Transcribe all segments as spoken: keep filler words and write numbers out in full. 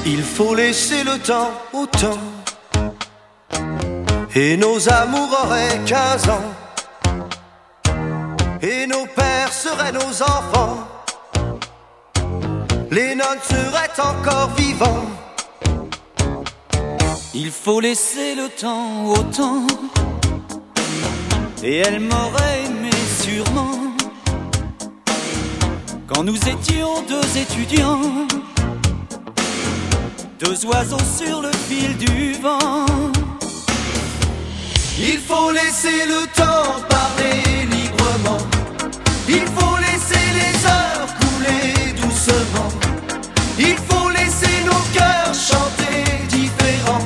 Il faut laisser le temps au temps. Et nos amours auraient quinze ans. Et nos pères seraient nos enfants. Les nonnes seraient encore vivants. Il faut laisser le temps au temps. Et elle m'aurait aimé sûrement. Quand nous étions deux étudiants, deux oiseaux sur le fil du vent. Il faut laisser le temps parler librement. Il faut laisser les heures couler doucement. Il faut laisser nos cœurs chanter différents.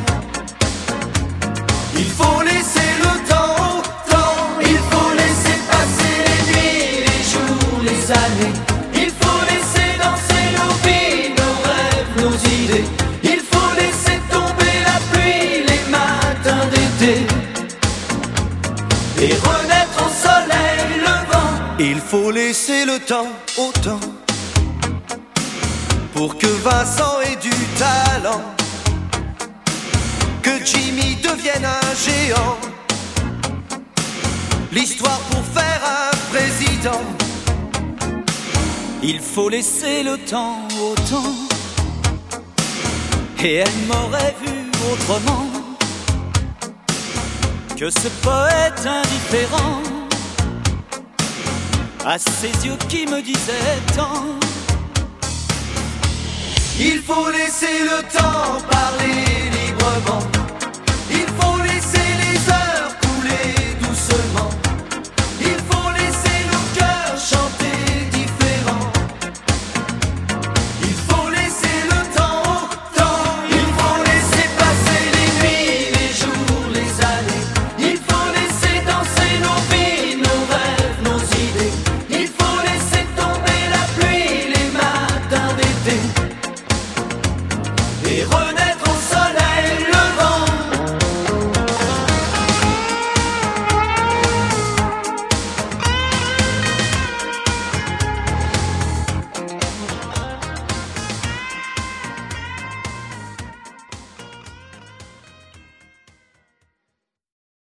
Il faut laisser le temps au temps. Il faut laisser passer les nuits, les jours, les années. Il faut laisser danser nos vies, nos rêves, nos idées. Il faut laisser tomber la pluie, les matins d'été. Et renaître au soleil levant. Il faut laisser le temps au temps. Pour que Vincent ait du talent, que Jimmy devienne un géant, l'histoire pour faire un président. Il faut laisser le temps au temps. Et elle m'aurait vu autrement que ce poète indifférent, à ses yeux qui me disaient tant. Il faut laisser le temps parler librement.